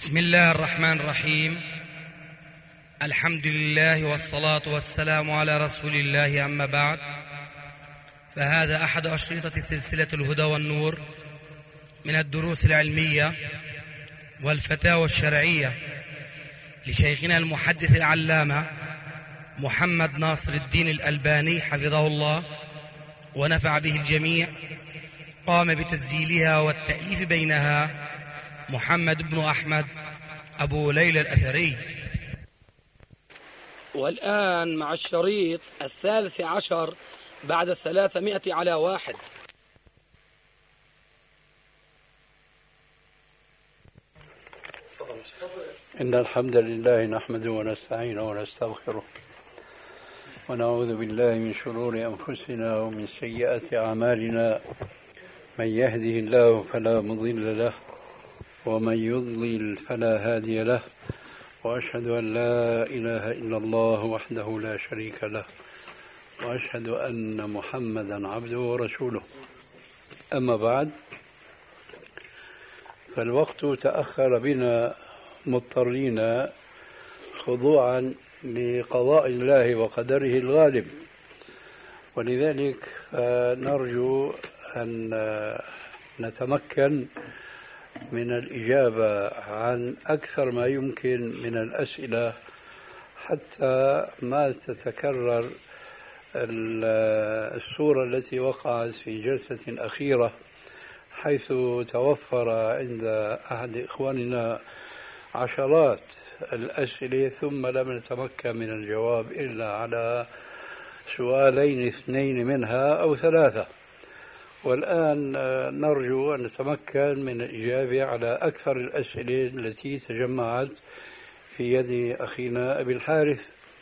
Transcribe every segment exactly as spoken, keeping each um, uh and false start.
بسم الله الرحمن الرحيم. الحمد لله والصلاة والسلام على رسول الله، أما بعد، فهذا أحد أشرطة سلسلة الهدى والنور من الدروس العلمية والفتاوى الشرعية لشيخنا المحدث العلامة محمد ناصر الدين الألباني حفظه الله ونفع به الجميع. قام بتسجيلها والتأليف بينها محمد بن أحمد أبو ليلى الأثري. والآن مع الشريط الثالث عشر بعد الثلاثمائة على واحد. إن الحمد لله نحمده ونستعينه ونستغفره ونعوذ بالله من شرور أنفسنا ومن سيئات أعمالنا. من يهده الله فلا مضل له ومن يضلل فلا هادي له، وأشهد أن لا إله إلا الله وحده لا شريك له، وأشهد أن محمدا عبده ورسوله. أما بعد، فالوقت تأخر بنا مضطرين خضوعا لقضاء الله وقدره الغالب، ولذلك نرجو أن نتمكن من الإجابة عن أكثر ما يمكن من الأسئلة حتى ما تتكرر الصورة التي وقعت في جلسة أخيرة، حيث توفر عند أحد إخواننا عشرات الأسئلة ثم لم نتمكن من الجواب إلا على سؤالين اثنين منها أو ثلاثة. والآن نرجو أن نتمكن من الإجابة على أكثر الأسئلة التي تجمعت في يد أخينا أبي الحارث،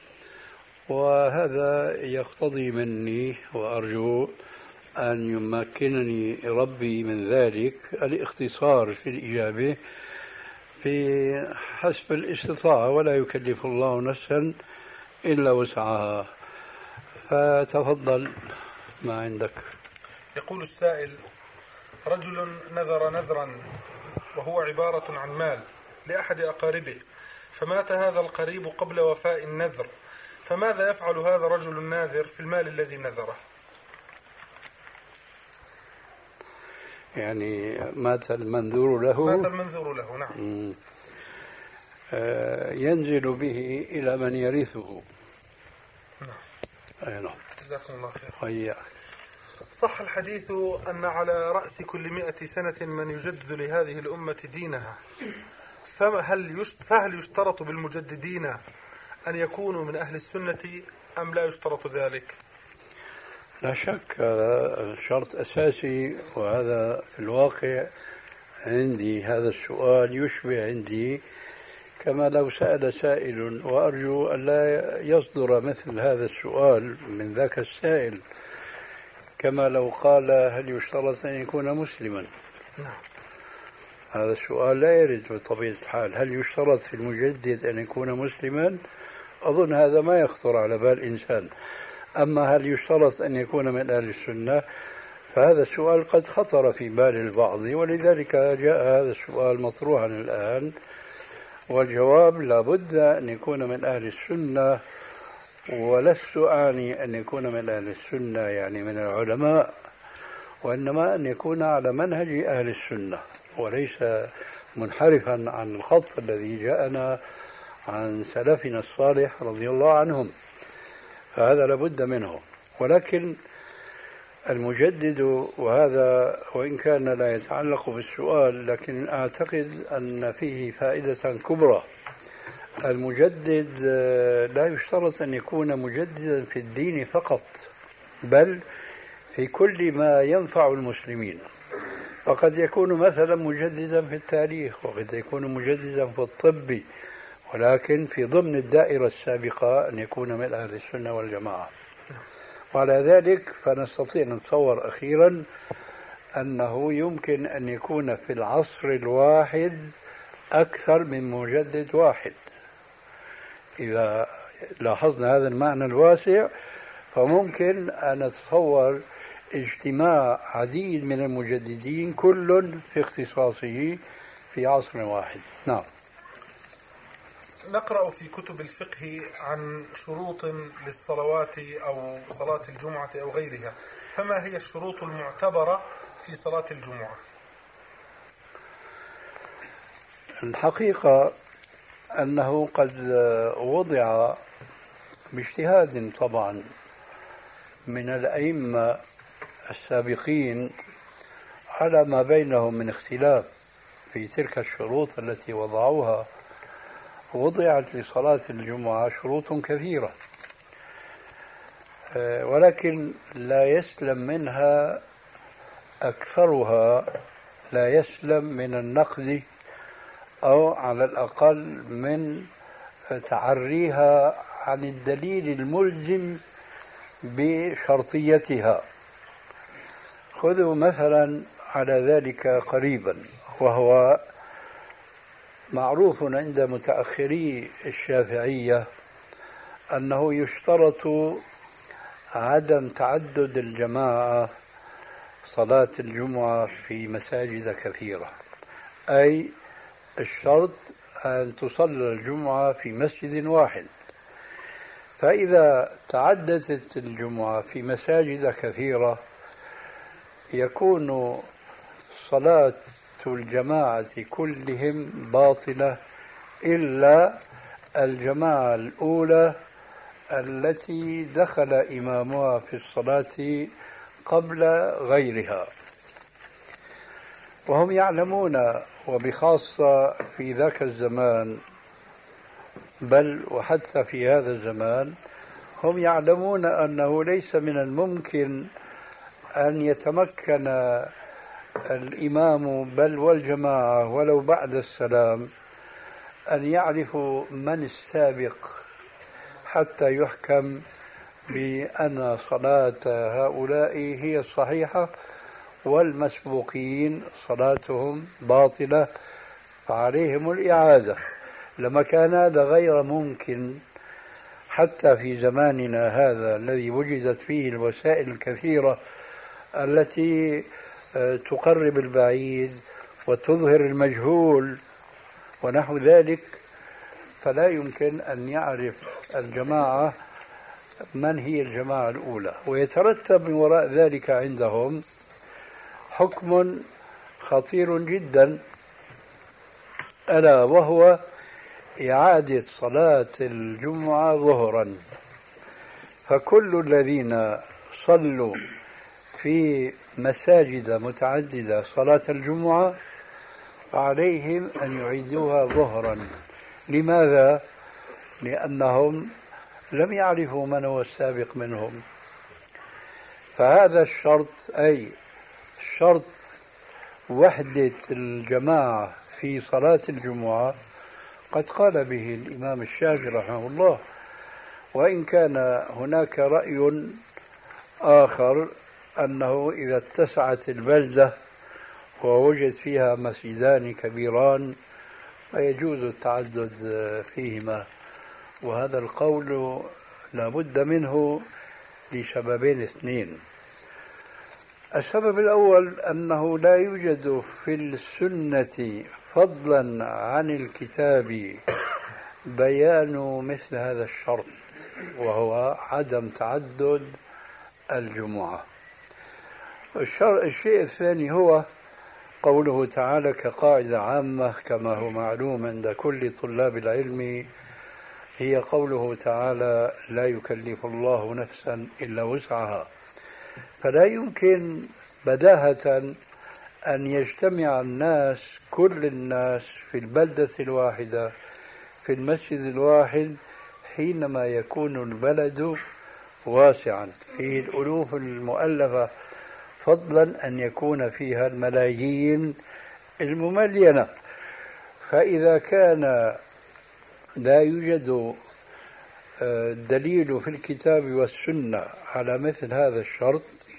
وهذا يقتضي مني وأرجو أن يمكنني ربي من ذلك الاختصار في الإجابة في حسب الاستطاعة، ولا يكلف الله نفسا إلا وسعها. فتفضل ما عندك. يقول السائل: رجل نذر نذرا وهو عبارة عن مال لأحد أقاربه، فمات هذا القريب قبل وفاء النذر، فماذا يفعل هذا الرجل الناذر في المال الذي نذره؟ يعني مات المنذور له مات المنذور له نعم. آه ينزل به إلى من يرثه. نعم. أي نعم. جزاكم الله خير. وإياك. صح الحديث أن على رأس كل مئة سنة من يجدد لهذه الأمة دينها، فهل فهل يشترط بالمجددين أن يكونوا من أهل السنة أم لا يشترط ذلك؟ لا شك هذا شرط أساسي، وهذا في الواقع عندي هذا السؤال يشبه عندي كما لو سأل سائل، وأرجو أن لا يصدر مثل هذا السؤال من ذاك السائل، كما لو قال: هل يشترط أن يكون مسلما؟ نعم. هذا السؤال لا يرد بطبيعة الحال. هل يشترط في المجدد أن يكون مسلما؟ أظن هذا ما يخطر على بال إنسان. أما هل يشترط أن يكون من أهل السنة؟ فهذا السؤال قد خطر في بال البعض، ولذلك جاء هذا السؤال مطروحا الآن، والجواب لابد أن يكون من أهل السنة. ولست أعني أن يكون من أهل السنة يعني من العلماء، وإنما أن يكون على منهج أهل السنة وليس منحرفا عن الخط الذي جاءنا عن سلفنا الصالح رضي الله عنهم، فهذا لابد منه. ولكن المجدد، وهذا وإن كان لا يتعلق بالسؤال لكن أعتقد أن فيه فائدة كبرى، المجدد لا يشترط أن يكون مجددا في الدين فقط، بل في كل ما ينفع المسلمين. فقد يكون مثلا مجددا في التاريخ، وقد يكون مجددا في الطب، ولكن في ضمن الدائرة السابقة أن يكون من أهل السنة والجماعة. وعلى ذلك فنستطيع نتصور أخيرا أنه يمكن أن يكون في العصر الواحد أكثر من مجدد واحد. إذا لاحظنا هذا المعنى الواسع فممكن أن نتصور اجتماع عديد من المجددين كل في اختصاصه في عصر واحد. نعم. نقرأ في كتب الفقه عن شروط للصلوات أو صلاة الجمعة أو غيرها، فما هي الشروط المعتبرة في صلاة الجمعة؟ الحقيقة أنه قد وضع باجتهاد طبعا من الأئمة السابقين على ما بينهم من اختلاف في تلك الشروط التي وضعوها. وضعت لصلاة الجمعة شروط كثيرة، ولكن لا يسلم منها أكثرها، لا يسلم من النقد أو على الأقل من تعريها عن الدليل الملزم بشرطيتها. خذوا مثلا على ذلك قريبا، وهو معروف عند متأخري الشافعية أنه يشترط عدم تعدد الجماعة صلاة الجمعة في مساجد كثيرة، أي الشرط أن تصلى الجمعة في مسجد واحد. فإذا تعددت الجمعة في مساجد كثيرة يكون صلاة الجماعة كلهم باطلة إلا الجماعة الأولى التي دخل إمامها في الصلاة قبل غيرها. وهم يعلمون، وبخاصة في ذاك الزمان بل وحتى في هذا الزمان، هم يعلمون أنه ليس من الممكن أن يتمكن الإمام بل والجماعة ولو بعد السلام أن يعرفوا من السابق حتى يحكم بأن صلاة هؤلاء هي الصحيحة والمسبوقين صلاتهم باطلة فعليهم الإعادة. لما كان هذا غير ممكن حتى في زماننا هذا الذي وجدت فيه الوسائل الكثيرة التي تقرب البعيد وتظهر المجهول ونحو ذلك، فلا يمكن أن يعرف الجماعة من هي الجماعة الأولى. ويترتب من وراء ذلك عندهم حكم خطير جدا، ألا وهو إعادة صلاة الجمعة ظهرا. فكل الذين صلوا في مساجد متعددة صلاة الجمعة فعليهم أن يعيدوها ظهرا. لماذا؟ لأنهم لم يعرفوا من هو السابق منهم. فهذا الشرط، أي شرط وحدة الجماعة في صلاة الجمعة، قد قال به الإمام الشافعي رحمه الله، وإن كان هناك رأي آخر أنه إذا اتسعت البلدة ووجد فيها مسجدان كبيران فيجوز التعدد فيهما. وهذا القول لا بد منه لسببين اثنين. السبب الأول أنه لا يوجد في السنة فضلا عن الكتاب بيان مثل هذا الشرط، وهو عدم تعدد الجمعة. الشيء الثاني هو قوله تعالى كقاعدة عامة كما هو معلوم عند كل طلاب العلم، هي قوله تعالى لا يكلف الله نفسا إلا وسعها. فلا يمكن بداهة أن يجتمع الناس، كل الناس في البلدة الواحدة في المسجد الواحد حينما يكون البلد واسعا فيه الألوف المؤلفة، فضلا أن يكون فيها الملايين المملينة. فإذا كان لا يوجد دليل في الكتاب والسنة على مثل هذا الشرط،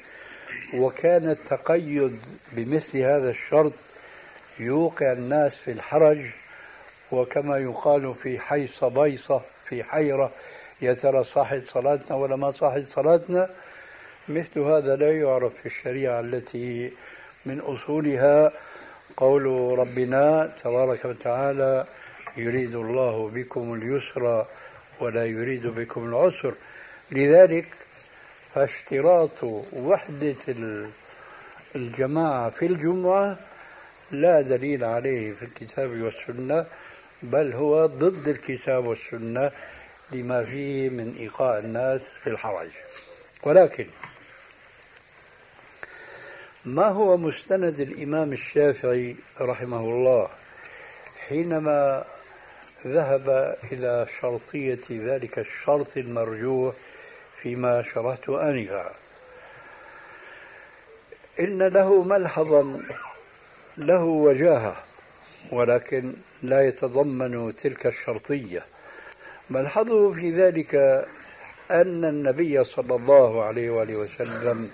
وكان التقيد بمثل هذا الشرط يوقع الناس في الحرج، وكما يقال في حيص بيصة في حيرة، يا ترى صحت صلاتنا ولا ما صحت صلاتنا. مثل هذا لا يعرف في الشريعة التي من أصولها قول ربنا تبارك وتعالى يريد الله بكم اليسر ولا يريد بكم العسر. لذلك فاشتراط وحدة الجماعة في الجمعة لا دليل عليه في الكتاب والسنة، بل هو ضد الكتاب والسنة لما فيه من إيقاع الناس في الحرج. ولكن ما هو مستند الإمام الشافعي رحمه الله حينما ذهب إلى شرطية ذلك الشرط المرجوح فيما شرحت آنفا؟ إن له ملحظا له وجاهة، ولكن لا يتضمن تلك الشرطية. ملحظه في ذلك أن النبي صلى الله عليه وآله وسلم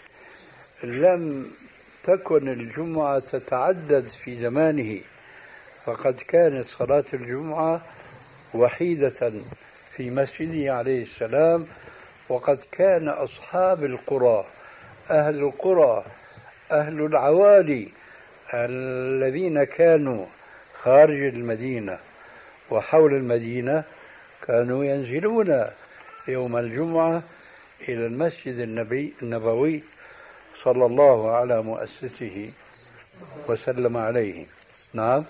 لم تكن الجمعة تتعدد في زمانه، فقد كانت صلاة الجمعة وحيدة في مسجده عليه السلام، وقد كان أصحاب القرى، أهل القرى، أهل العوالي الذين كانوا خارج المدينة وحول المدينة كانوا ينزلون يوم الجمعة إلى المسجد النبي النبوي صلى الله على مؤسسه وسلم عليه. نعم.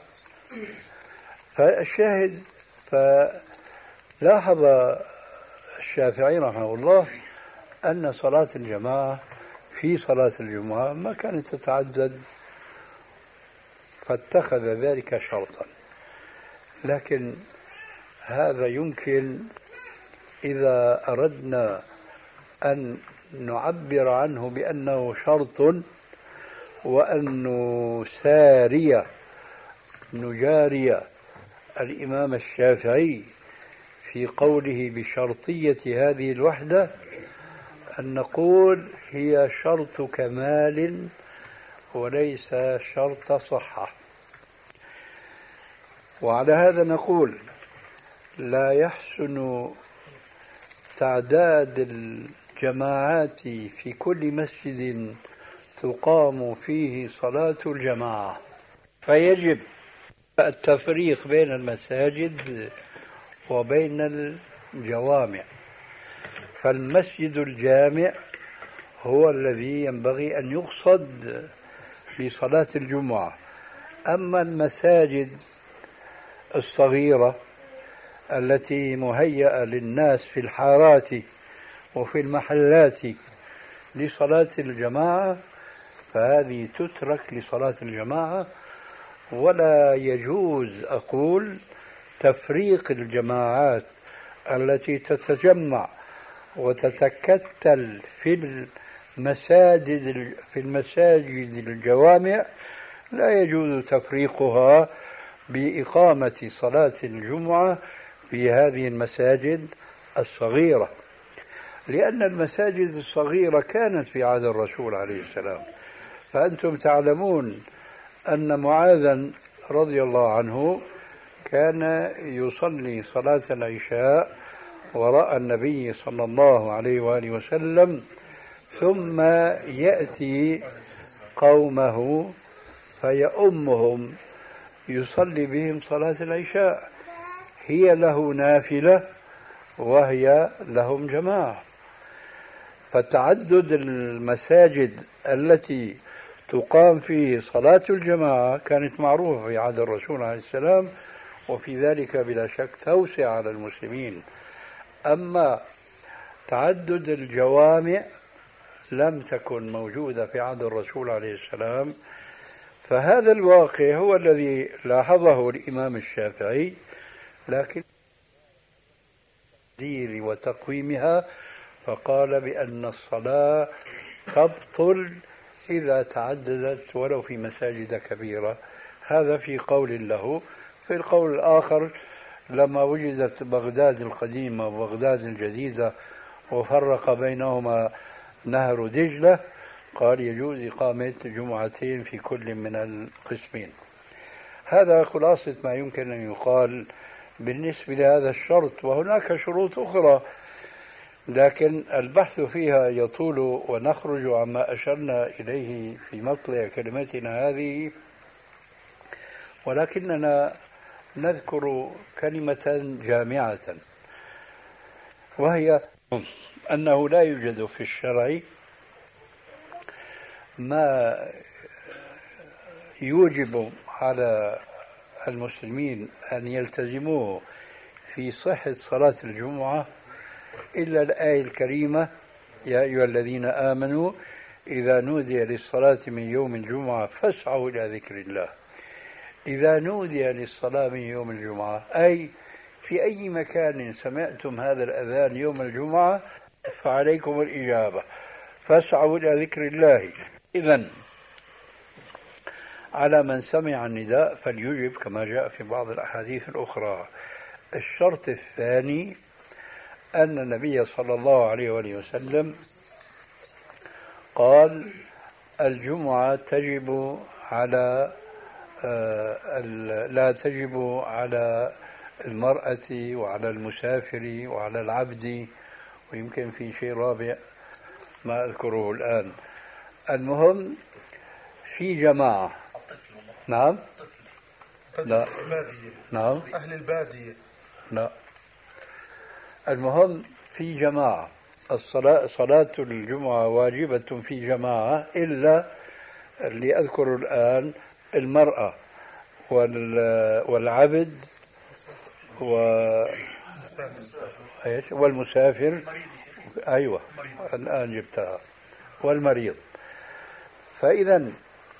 فالشاهد، فلاحظ الشافعي رحمه الله أن صلاة الجماعة في صلاة الجمعة ما كانت تتعدد، فاتخذ ذلك شرطا. لكن هذا يمكن إذا أردنا أن نعبر عنه بأنه شرط وأنه سارية نجارية الإمام الشافعي في قوله بشرطية هذه الوحدة، أن نقول هي شرط كمال وليس شرط صحة. وعلى هذا نقول لا يحسن تعداد الجماعات في كل مسجد تقام فيه صلاة الجماعة، فيجب التفريق بين المساجد وبين الجوامع. فالمسجد الجامع هو الذي ينبغي أن يقصد لصلاة الجمعة. أما المساجد الصغيرة التي مهيئة للناس في الحارات وفي المحلات لصلاة الجماعة فهذه تترك لصلاة الجماعة، ولا يجوز أقول تفريق الجماعات التي تتجمع وتتكتل في المساجد في المساجد الجوامع، لا يجوز تفريقها بإقامة صلاة الجمعة في هذه المساجد الصغيرة، لأن المساجد الصغيرة كانت في عهد الرسول عليه السلام. فأنتم تعلمون أن معاذا رضي الله عنه كان يصلي صلاة العشاء وراء النبي صلى الله عليه وآله وسلم، ثم يأتي قومه فيؤمهم يصلي بهم صلاة العشاء، هي له نافلة وهي لهم جماعة. فتعدد المساجد التي تقام فيه صلاة الجماعة كانت معروفة في عهد الرسول عليه السلام، وفي ذلك بلا شك توسع على المسلمين. أما تعدد الجوامع لم تكن موجودة في عهد الرسول عليه السلام، فهذا الواقع هو الذي لاحظه الإمام الشافعي، لكن دير وتقويمها فقال بأن الصلاة تبطل إذا تعددت ولو في مساجد كبيرة. هذا في قول له. في القول الآخر لما وجدت بغداد القديمة وبغداد الجديدة وفرق بينهما نهر دجلة قال يجوز إقامة جمعتين في كل من القسمين. هذا خلاصة ما يمكن أن يقال بالنسبة لهذا الشرط، وهناك شروط أخرى لكن البحث فيها يطول ونخرج عما أشرنا إليه في مطلع كلمتنا هذه، ولكننا نذكر كلمة جامعة، وهي أنه لا يوجد في الشرع ما يوجب على المسلمين أن يلتزموه في صحة صلاة الجمعة إلا الآية الكريمة: يا أيها الذين آمنوا إذا نودي للصلاة من يوم الجمعة فاسعوا إلى ذكر الله. إذا نودي للصلاة من يوم الجمعة أي في أي مكان سمعتم هذا الأذان يوم الجمعة فعليكم الإجابة، فاسعوا إلى ذكر الله. إذن على من سمع النداء فليجب كما جاء في بعض الأحاديث الأخرى. الشرط الثاني أن النبي صلى الله عليه وآله وسلم قال: الجمعة تجب على لا تجب على المرأة وعلى المسافر وعلى العبد، ويمكن في شيء رابع ما أذكره الآن. المهم في جماعة. نعم. لا. نعم. أهل البادية. لا. المهم في جماعة. الصلاة صلاة الجمعة واجبة في جماعة إلا اللي أذكر الآن: المرأة والعبد والمسافر. أيوة الآن جبتها. والمريض. فإذا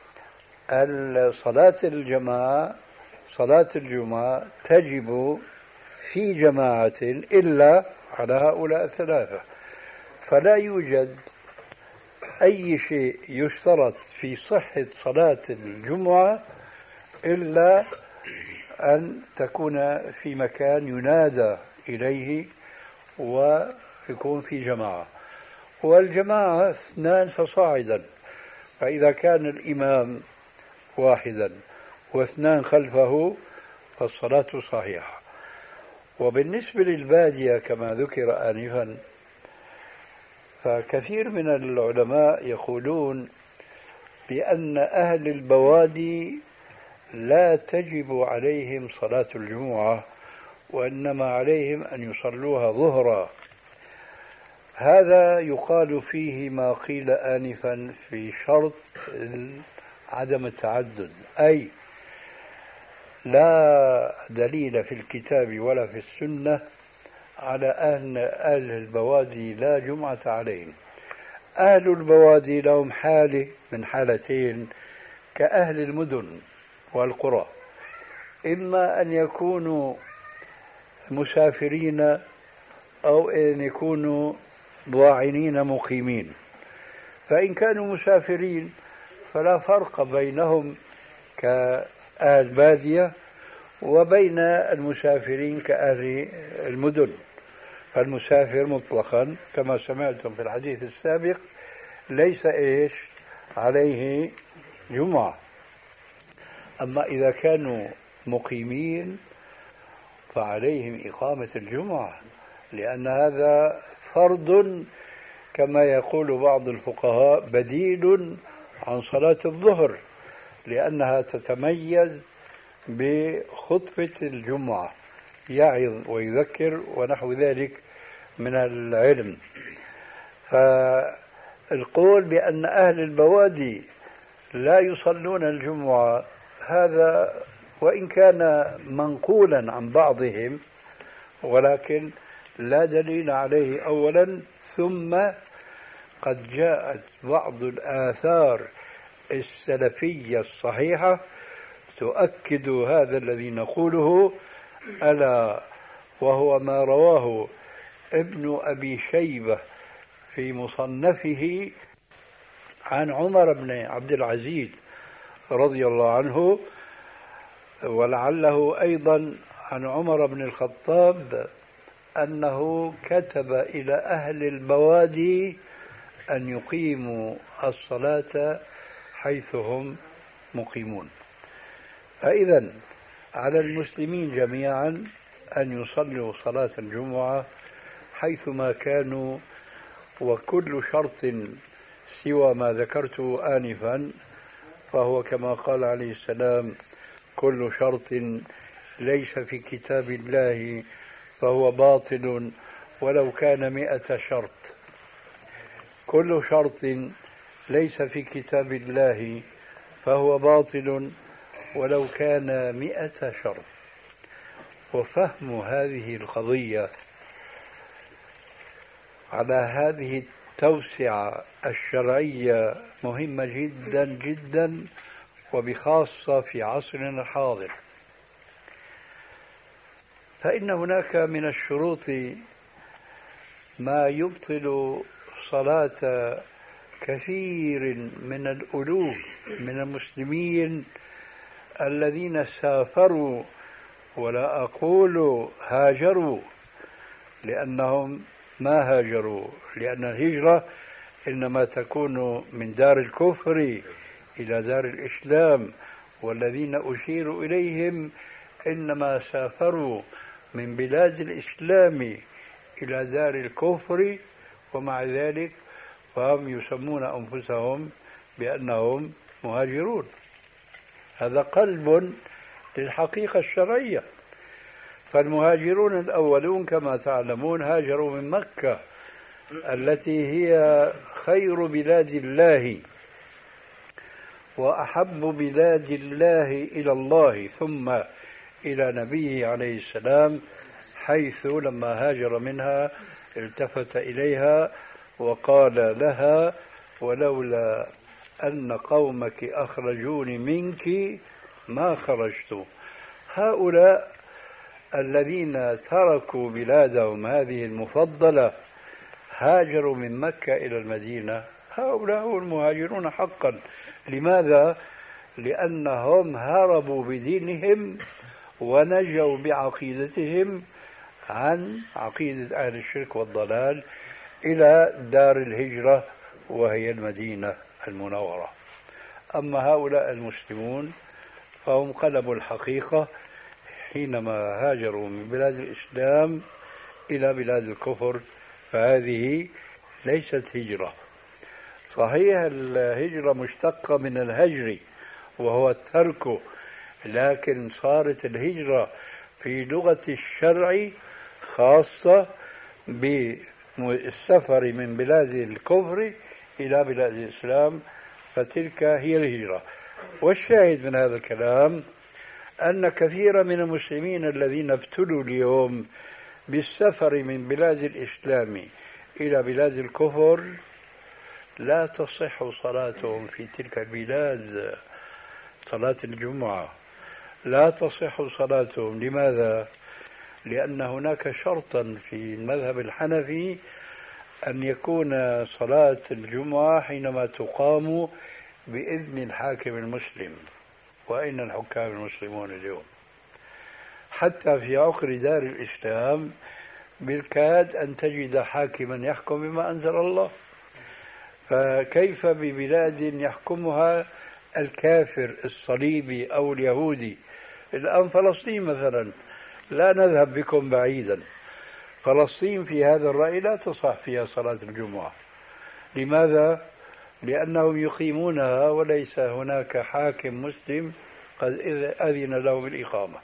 صلاة الجماعة صلاة الجمعة تجب في جماعة إلا على هؤلاء الثلاثة. فلا يوجد أي شيء يشترط في صحة صلاة الجمعة إلا أن تكون في مكان ينادى إليه ويكون في جماعة، والجماعة اثنان فصاعدا. فإذا كان الإمام واحدا واثنان خلفه فالصلاة صحيحة. وبالنسبة للبادية كما ذكر آنفا، فكثير من العلماء يقولون بأن أهل البوادي لا تجب عليهم صلاة الجمعة، وإنما عليهم أن يصلوها ظهرا. هذا يقال فيه ما قيل آنفا في شرط عدم التعدد، أي لا دليل في الكتاب ولا في السنة على أن أهل البوادي لا جمعة عليهم. أهل البوادي لهم حالة من حالتين كأهل المدن والقرى: إما أن يكونوا مسافرين أو أن يكونوا ضاعنين مقيمين. فإن كانوا مسافرين فلا فرق بينهم كأهل بادية وبين المسافرين كأهل المدن. فالمسافر مطلقا كما سمعتم في الحديث السابق ليس إيش عليه جمعة. أما إذا كانوا مقيمين فعليهم إقامة الجمعة، لأن هذا فرض كما يقول بعض الفقهاء بديل عن صلاة الظهر، لأنها تتميز بخطبة الجمعة، يعظ ويذكر ونحو ذلك من العلم. فالقول بأن أهل البوادي لا يصلون الجمعة هذا وإن كان منقولا عن بعضهم، ولكن لا دليل عليه أولا، ثم قد جاءت بعض الآثار السلفية الصحيحة تؤكد هذا الذي نقوله، ألا وهو ما رواه ابن أبي شيبة في مصنفه عن عمر بن عبد العزيز رضي الله عنه، ولعله أيضا عن عمر بن الخطاب، أنه كتب إلى أهل البوادي أن يقيموا الصلاة حيث هم مقيمون. فإذا على المسلمين جميعا أن يصلوا صلاة الجمعة حيثما كانوا، وكل شرط سوى ما ذكرته آنفا فهو كما قال عليه السلام: كل شرط ليس في كتاب الله فهو باطل ولو كان مئة شرط. كل شرط ليس في كتاب الله فهو باطل ولو كان مئة شرط. وفهم هذه القضية على هذه التوسعة الشرعية مهمة جدا جدا، وبخاصة في عصرنا الحاضر. فإن هناك من الشروط ما يبطل صلاة كثير من الألوف من المسلمين الذين سافروا، ولا أقول هاجروا لأنهم ما هاجروا، لأن الهجرة إنما تكون من دار الكفر إلى دار الإسلام، والذين أشير إليهم إنما سافروا من بلاد الإسلام إلى دار الكفر، ومع ذلك فهم يسمون أنفسهم بأنهم مهاجرون. هذا قلب للحقيقة الشرعية. فالمهاجرون الأولون كما تعلمون هاجروا من مكة التي هي خير بلاد الله وأحب بلاد الله إلى الله ثم إلى نبيه عليه السلام، حيث لما هاجر منها التفت إليها وقال لها: ولولا أن قومك أخرجوني منك ما خرجت. هؤلاء الذين تركوا بلادهم هذه المفضلة هاجروا من مكة إلى المدينة، هؤلاء هم المهاجرون حقا. لماذا؟ لأنهم هربوا بدينهم ونجوا بعقيدتهم عن عقيدة أهل الشرك والضلال إلى دار الهجرة وهي المدينة المنورة. أما هؤلاء المسلمون فهم قلبوا الحقيقة حينما هاجروا من بلاد الإسلام إلى بلاد الكفر، فهذه ليست هجرة. صحيح الهجرة مشتقة من الهجر وهو الترك، لكن صارت الهجرة في لغة الشرع خاصة بالسفر من بلاد الكفر إلى بلاد الإسلام، فتلك هي الهجرة. والشاهد من هذا الكلام أن كثير من المسلمين الذين ابتلوا اليوم بالسفر من بلاد الإسلام إلى بلاد الكفر لا تصح صلاتهم في تلك البلاد، صلاة الجمعة لا تصح صلاتهم. لماذا؟ لأن هناك شرطا في المذهب الحنفي أن يكون صلاة الجمعة حينما تقام بإذن الحاكم المسلم. وأين الحكام المسلمون اليوم؟ حتى في عقر دار الإسلام بالكاد أن تجد حاكما يحكم بما أنزل الله، فكيف ببلاد يحكمها الكافر الصليبي أو اليهودي؟ الآن فلسطين مثلا، لا نذهب بكم بعيدا، فلسطين في هذا الرأي لا تصح فيها صلاة الجمعة. لماذا؟ لأنهم يقيمونها وليس هناك حاكم مسلم قد أذن له بالإقامة.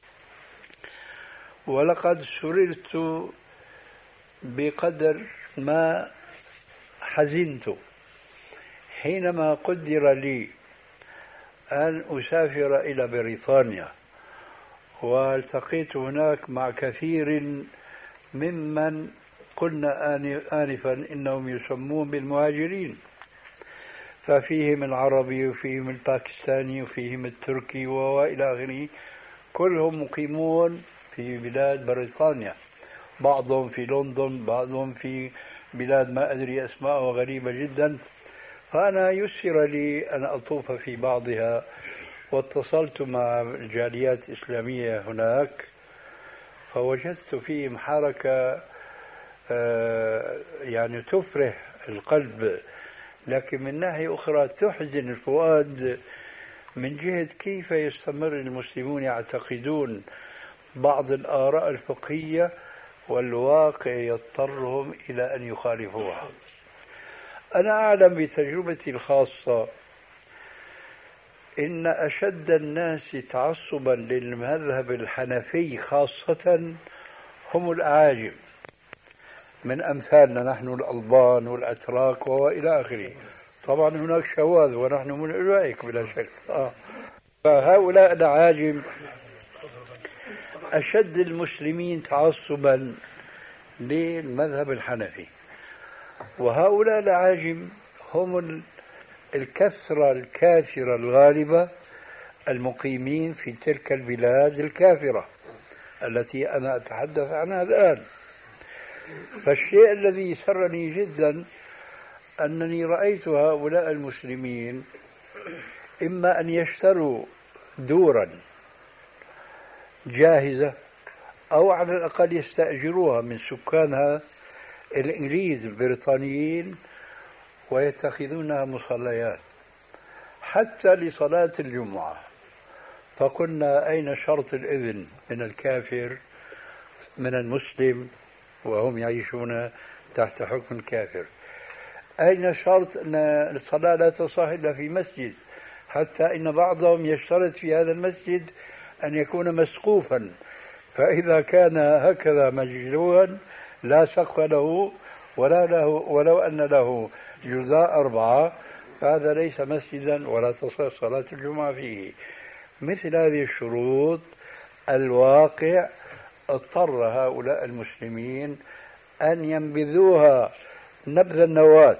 ولقد سررت بقدر ما حزنت حينما قدر لي أن أسافر إلى بريطانيا، والتقيت هناك مع كثير ممن قلنا آنفا إنهم يسمون بالمهاجرين، ففيهم العربي وفيهم الباكستاني وفيهم التركي وإلى آخره، كلهم مقيمون في بلاد بريطانيا، بعضهم في لندن، بعضهم في بلاد ما أدري أسماءها غريبة جدا. فأنا يسر لي أن أطوف في بعضها، واتصلت مع الجاليات الإسلامية هناك، فوجدت فيهم حركة يعني تفرح القلب، لكن من ناحية أخرى تحزن الفؤاد من جهة كيف يستمر المسلمون يعتقدون بعض الآراء الفقهية والواقع يضطرهم إلى أن يخالفوها. أنا أعلم بتجربتي الخاصة إن أشد الناس تعصبا للمذهب الحنفي خاصة هم الأعاجم، من أمثالنا نحن الألبان والأتراك وإلى آخره. طبعا هناك شواذ ونحن من أولئك بلا شك. آه. فهؤلاء الأعاجم أشد المسلمين تعصبا للمذهب الحنفي، وهؤلاء الأعاجم هم الكثرة الكافرة الغالبة المقيمين في تلك البلاد الكافرة التي أنا أتحدث عنها الآن. فالشيء الذي سرني جدا أنني رأيت هؤلاء المسلمين إما أن يشتروا دورا جاهزة أو على الأقل يستأجروها من سكانها الإنجليز البريطانيين ويتخذونها مصليات حتى لصلاة الجمعة. فقلنا أين شرط الإذن من الكافر من المسلم وهم يعيشون تحت حكم الكافر؟ أين شرط أن الصلاة لا تصح إلا في مسجد، حتى إن بعضهم يشترط في هذا المسجد أن يكون مسقوفا، فإذا كان هكذا مجلوها لا سقف له ولا له ولو أن له جزاء أربعة فهذا ليس مسجدا ولا تصح صلاة الجمعة فيه. مثل هذه الشروط الواقع اضطر هؤلاء المسلمين أن ينبذوها نبذ النواة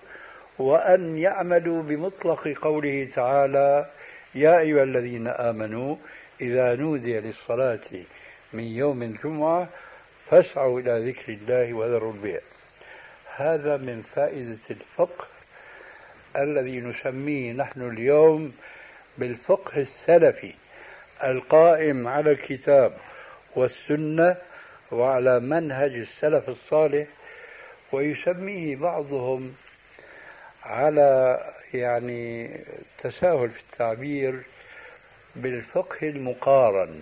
وأن يعملوا بمطلق قوله تعالى: يا أيها الذين آمنوا إذا نودي للصلاة من يوم الجمعة فاسعوا إلى ذكر الله وذروا البيع. هذا من فائدة الفقه الذي نسميه نحن اليوم بالفقه السلفي القائم على الكتاب والسنة وعلى منهج السلف الصالح، ويسميه بعضهم على يعني تساهل في التعبير بالفقه المقارن.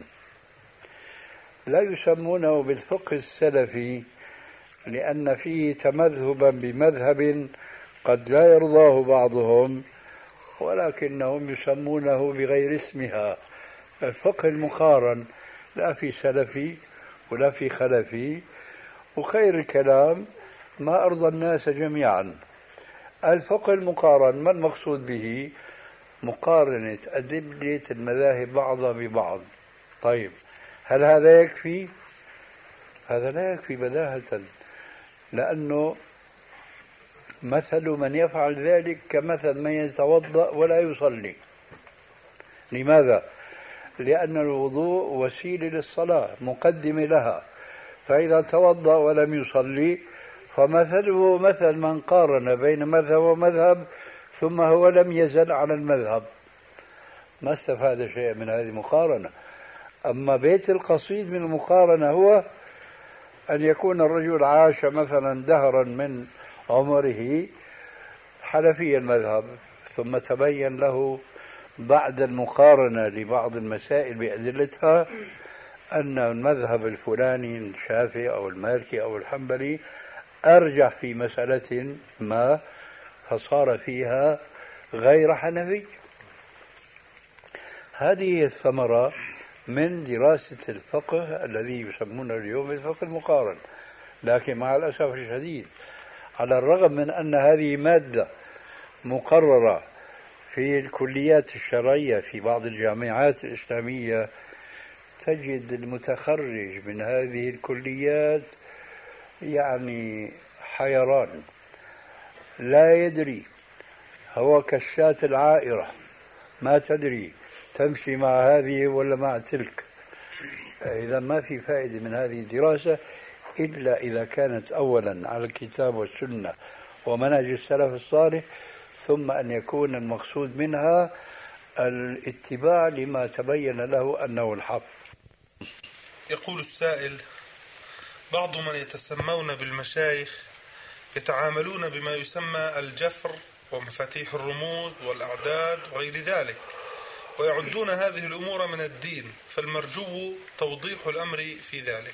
لا يسمونه بالفقه السلفي لأن فيه تمذهبا بمذهب قد لا يرضاه بعضهم، ولكنهم يسمونه بغير اسمها. الفقه المقارن لا في سلفي ولا في خلفي، وخير الكلام ما أرضى الناس جميعا. الفقه المقارن ما المقصود به؟ مقارنة أدلة المذاهب بعضها ببعض. طيب هل هذا يكفي؟ هذا لا يكفي بداهة، لأنه مثل من يفعل ذلك كمثل من يتوضأ ولا يصلي. لماذا؟ لأن الوضوء وسيلة للصلاة مقدمة لها، فإذا توضأ ولم يصلي فمثله مثل من قارن بين مذهب ومذهب ثم هو لم يزل على المذهب، ما استفاد شيء من هذه المقارنة. أما بيت القصيد من المقارنة هو أن يكون الرجل عاش مثلا دهرا من عمره حنفي المذهب، ثم تبين له بعد المقارنة لبعض المسائل بأدلتها أن المذهب الفلاني الشافعي أو المالكي أو الحنبلي أرجح في مسألة ما فصار فيها غير حنفي. هذه الثمرة من دراسة الفقه الذي يسمونه اليوم الفقه المقارن. لكن مع الأسف الشديد على الرغم من أن هذه مادة مقررة في الكليات الشرعية في بعض الجامعات الإسلامية، تجد المتخرج من هذه الكليات يعني حيران، لا يدري، هو كالشاة العائرة ما تدري تمشي مع هذه ولا مع تلك. إذا ما في فائدة من هذه الدراسة إلا إذا كانت أولا على الكتاب والسنة ومنهج السلف الصالح، ثم أن يكون المقصود منها الاتباع لما تبين له أنه الحق. يقول السائل: بعض من يتسمون بالمشايخ يتعاملون بما يسمى الجفر ومفاتيح الرموز والأعداد وغير ذلك، ويعدون هذه الأمور من الدين، فالمرجو توضيح الأمر في ذلك.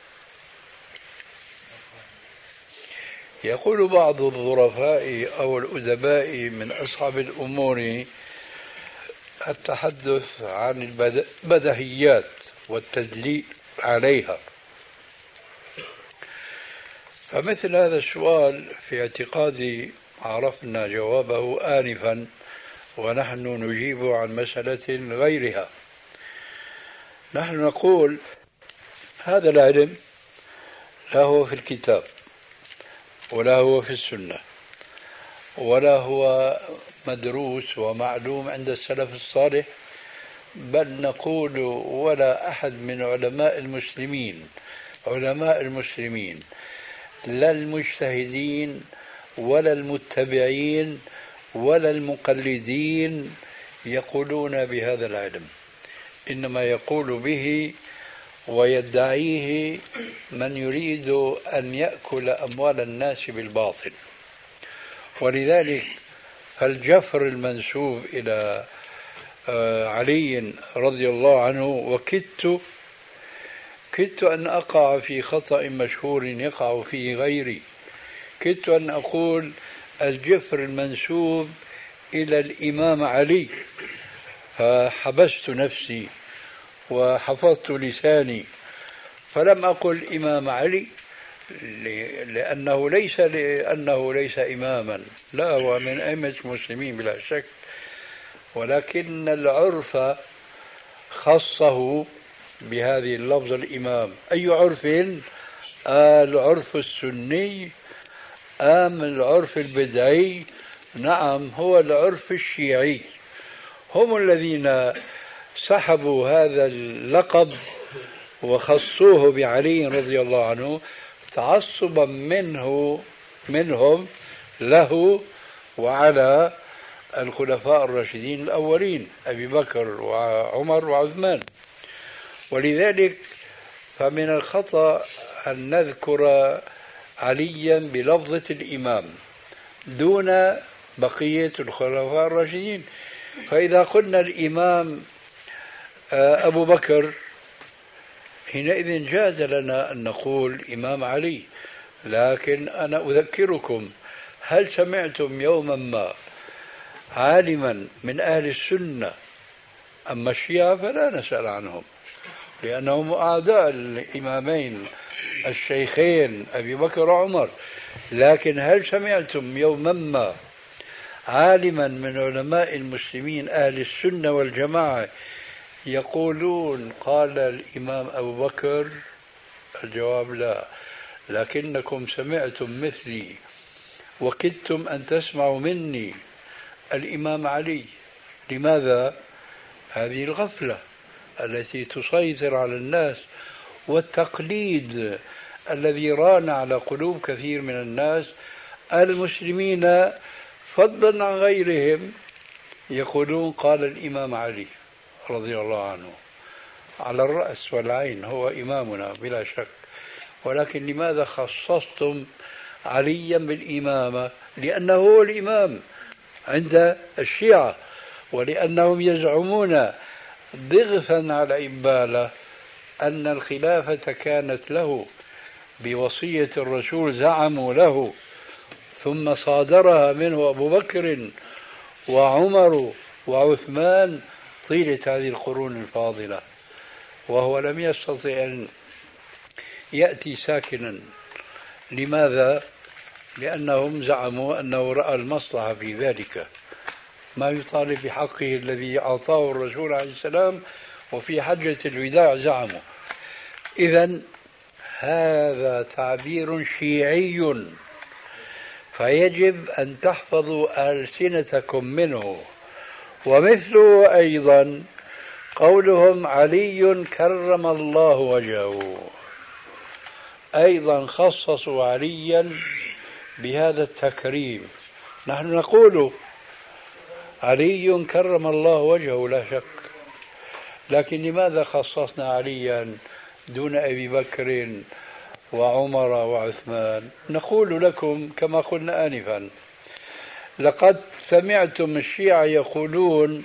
يقول بعض الظرفاء أو الأدباء من أصحاب الأمور: التحدث عن البدهيات والتدليل عليها. فمثل هذا السؤال في اعتقادي عرفنا جوابه آنفا ونحن نجيب عن مسألة غيرها. نحن نقول هذا العلم لا هو في الكتاب ولا هو في السنة ولا هو مدروس ومعلوم عند السلف الصالح، بل نقول ولا أحد من علماء المسلمين علماء المسلمين لا المجتهدين ولا المتبعين ولا المقلدين يقولون بهذا العلم، إنما يقول به ويدعيه من يريد أن يأكل أموال الناس بالباطل. ولذلك فالجفر المنسوب إلى علي رضي الله عنه، وكدت كدت أن أقع في خطأ مشهور يقع فيه غيري، كدت أن أقول الجفر المنسوب إلى الإمام علي، فحبست نفسي وحفظت لساني فلم أقل إمام علي لأنه ليس لأنه ليس إماما، لا، هو من أئمة المسلمين بلا شك، ولكن العرف خصه بهذه اللفظ الإمام. أي عرف؟ العرف السني أم العرف البدعي؟ نعم، هو العرف الشيعي. هم الذين سحبوا هذا اللقب وخصوه بعلي رضي الله عنه تعصبا منه منهم له وعلى الخلفاء الراشدين الأولين أبي بكر وعمر وعثمان. ولذلك فمن الخطأ أن نذكر عليا بلفظة الإمام دون بقية الخلفاء الراشدين. فإذا قلنا الإمام أبو بكر حينئذ جاز لنا أن نقول إمام علي، لكن أنا أذكركم، هل سمعتم يوما ما عالما من أهل السنة؟ أما الشيعة فلا نسأل عنهم لأنهم أعداء الإمامين الشيخين أبي بكر وعمر، لكن هل سمعتم يوما ما عالما من علماء المسلمين أهل السنة والجماعة يقولون قال الإمام أبو بكر؟ الجواب لا، لكنكم سمعتم مثلي وكدتم أن تسمعوا مني الإمام علي. لماذا؟ هذه الغفلة التي تسيطر على الناس والتقليد الذي ران على قلوب كثير من الناس المسلمين فضلا عن غيرهم، يقولون قال الإمام علي رضي الله عنه، على الرأس والعين هو إمامنا بلا شك، ولكن لماذا خصصتم عليا بالإمامة؟ لأنه هو الإمام عند الشيعة، ولأنهم يزعمون ضغثا على إبالة أن الخلافة كانت له بوصية الرسول، زعموا له، ثم صادرها منه أبو بكر وعمر وعثمان طيلة هذه القرون الفاضلة، وهو لم يستطع أن يأتي ساكنا. لماذا؟ لأنهم زعموا أنه رأى المصلحة في ذلك، ما يطالب بحقه الذي أعطاه الرسول عليه السلام، وفي حجة الوداع زعموا. إذن هذا تعبير شيعي، فيجب أن تحفظوا ألسنتكم منه. ومثله أيضا قولهم علي كرم الله وجهه، أيضا خصصوا عليا بهذا التكريم. نحن نقول علي كرم الله وجهه لا شك، لكن لماذا خصصنا عليا دون أبي بكر وعمر وعثمان؟ نقول لكم كما قلنا آنفا، لقد سمعتم الشيعة يقولون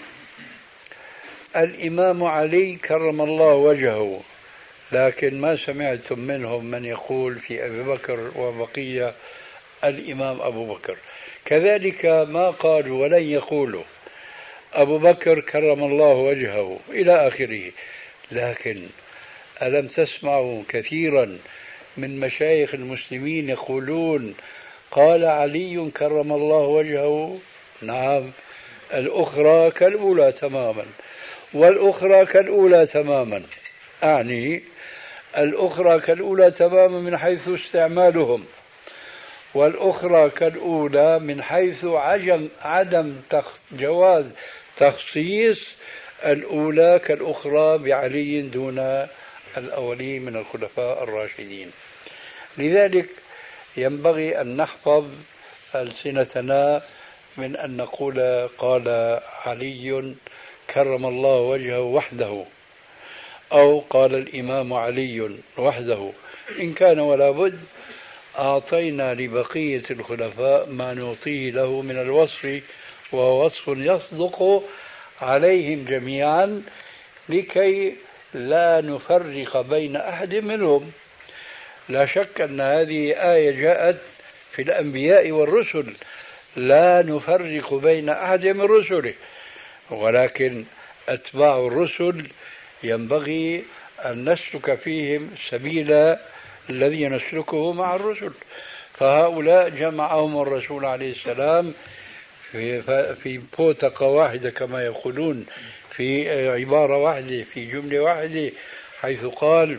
الإمام علي كرم الله وجهه، لكن ما سمعتم منهم من يقول في أبي بكر وبقية الإمام أبو بكر. كذلك ما قالوا ولن يقولوا أبو بكر كرم الله وجهه إلى آخره. لكن ألم تسمعوا كثيرا من مشايخ المسلمين يقولون قال علي كرم الله وجهه؟ نعم، الأخرى كالأولى تماما، والأخرى كالأولى تماما، أعني الأخرى كالأولى تماما من حيث استعمالهم، والأخرى كالأولى من حيث عجم عدم جواز تخصيص الأولى كالأخرى بعلي دون الأولين من الخلفاء الراشدين. لذلك ينبغي أن نحفظ ألسنتنا من أن نقول قال علي كرم الله وجهه وحده، أو قال الإمام علي وحده. إن كان ولا بد أعطينا لبقية الخلفاء ما نعطيه له من الوصف، وهو وصف يصدق عليهم جميعا لكي لا نفرق بين أحد منهم. لا شك أن هذه آية جاءت في الأنبياء والرسل، لا نفرق بين أحد من رسله، ولكن أتباع الرسل ينبغي أن نسلك فيهم سبيل الذي نسلكه مع الرسل. فهؤلاء جمعهم الرسول عليه السلام في في بوتقة واحدة كما يقولون، في عبارة واحدة، في جملة واحدة، حيث قال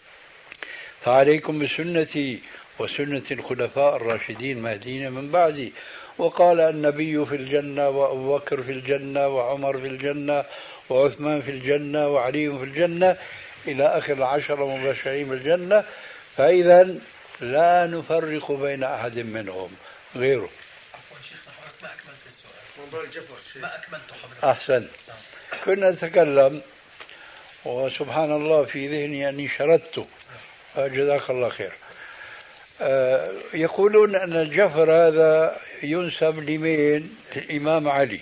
فعليكم بسنتي وسنة الخلفاء الراشدين المهديين من بعدي. وقال النبي في الجنة، وأبو بكر في الجنة، وعمر في الجنة، وعثمان في الجنة، وعلي في الجنة، إلى آخر العشرة مبشرين بالجنة. فإذا لا نفرق بين أحد منهم غيره. عفوا شيخنا حضرتك ما أكملت السؤال. موضوع الجفر ما أكملته حضرتك. أحسن. كنا نتكلم وسبحان الله في ذهني أني شردته، جزاك الله خير. آه يقولون أن الجفر هذا ينسب لمين؟ الإمام علي.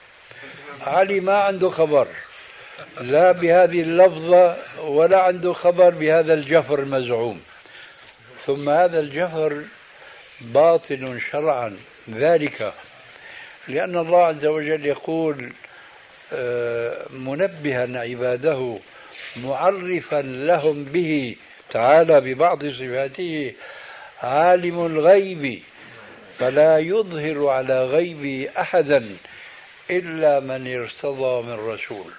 علي ما عنده خبر لا بهذه اللفظة ولا عنده خبر بهذا الجفر المزعوم. ثم هذا الجفر باطل شرعا، ذلك لأن الله عز وجل يقول آه منبها عباده معرفا لهم به تعالى ببعض صفاته عالم الغيب فلا يظهر على غيبه أحدا إلا من ارتضى من رسول.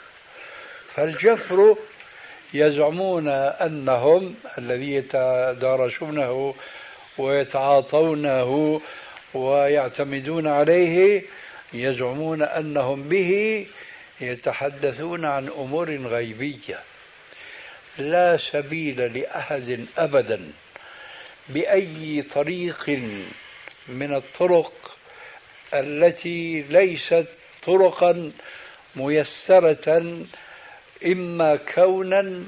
فالجفر يزعمون أنهم الذي يتدارسونه ويتعاطونه ويعتمدون عليه، يزعمون أنهم به يتحدثون عن أمور غيبية. لا سبيل لأحد أبدا بأي طريق من الطرق التي ليست طرقا ميسرة، إما كونا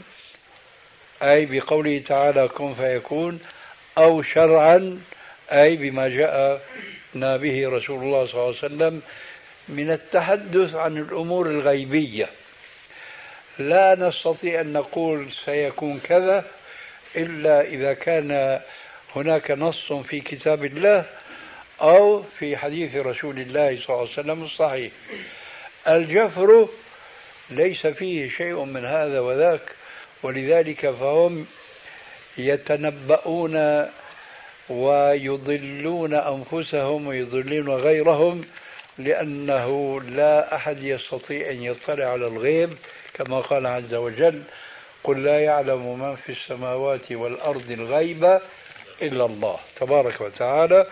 أي بقوله تعالى كن فيكون، أو شرعا أي بما جاءنا به رسول الله صلى الله عليه وسلم من التحدث عن الأمور الغيبية. لا نستطيع أن نقول سيكون كذا إلا إذا كان هناك نص في كتاب الله أو في حديث رسول الله صلى الله عليه وسلم الصحيح. الجفر ليس فيه شيء من هذا وذاك، ولذلك فهم يتنبؤون ويضلون أنفسهم ويضلون غيرهم، لأنه لا أحد يستطيع أن يطلع على الغيب كما قال عز وجل قل لا يعلم من في السماوات والأرض الغيب إلا الله تبارك وتعالى.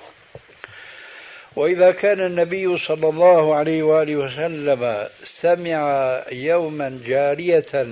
وإذا كان النبي صلى الله عليه وآله وسلم سمع يوما جارية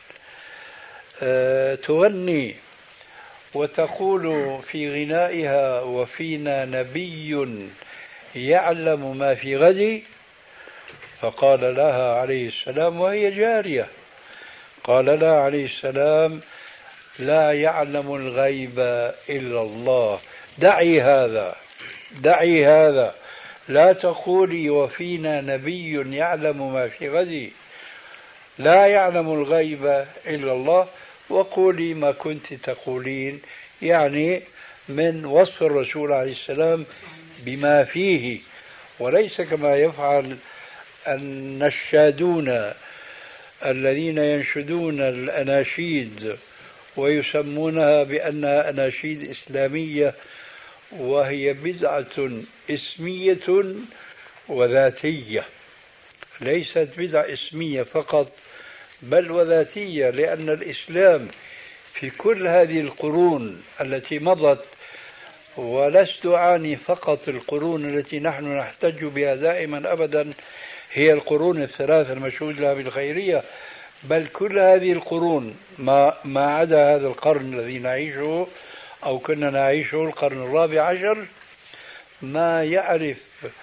تغني وتقول في غنائها وفينا نبي يعلم ما في غد، فقال لها عليه السلام وهي جارية، قال لها عليه السلام لا يعلم الغيب إلا الله، دعي هذا دعي هذا، لا تقولي وفينا نبي يعلم ما في غد، لا يعلم الغيب إلا الله، وقولي ما كنت تقولين، يعني من وصف الرسول عليه السلام بما فيه، وليس كما يفعل النشادون الذين ينشدون الأناشيد ويسمونها بأنها أناشيد إسلامية، وهي بدعة اسمية وذاتية، ليست بدعة اسمية فقط بل وذاتية، لأن الإسلام في كل هذه القرون التي مضت، ولست أعني فقط القرون التي نحن نحتج بها دائما أبدا هي القرون الثلاثة المشهود لها بالخيرية، بل كل هذه القرون ما, ما عدا هذا القرن الذي نعيشه أو كنا نعيشه القرن الرابع عشر، ما يعرف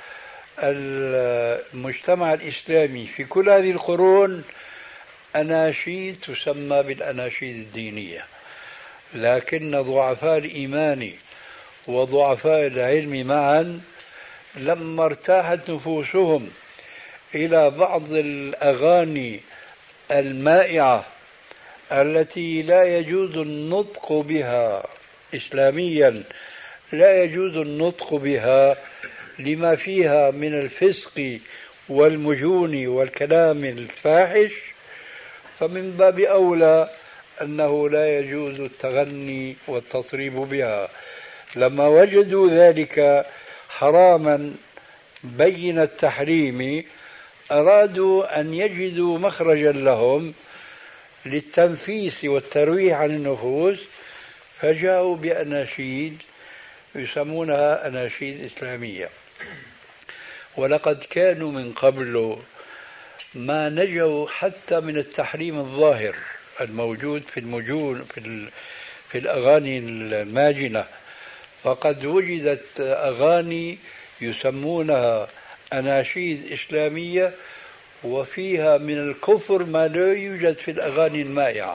المجتمع الإسلامي في كل هذه القرون أناشيد تسمى بالأناشيد الدينية. لكن ضعفاء الإيمان وضعفاء العلم معا لما ارتاحت نفوسهم إلى بعض الأغاني المائعة التي لا يجوز النطق بها إسلاميا، لا يجوز النطق بها لما فيها من الفسق والمجون والكلام الفاحش، فمن باب أولى أنه لا يجوز التغني والتطريب بها. لما وجدوا ذلك حراما بين التحريم أرادوا أن يجدوا مخرجا لهم للتنفيس والترويح عن النفوس، فجاءوا بأناشيد يسمونها أناشيد إسلامية. ولقد كانوا من قبل ما نجوا حتى من التحريم الظاهر الموجود في المجون في, في الأغاني الماجنة، فقد وجدت أغاني يسمونها أناشيد إسلامية وفيها من الكفر ما لا يوجد في الأغاني المائعة.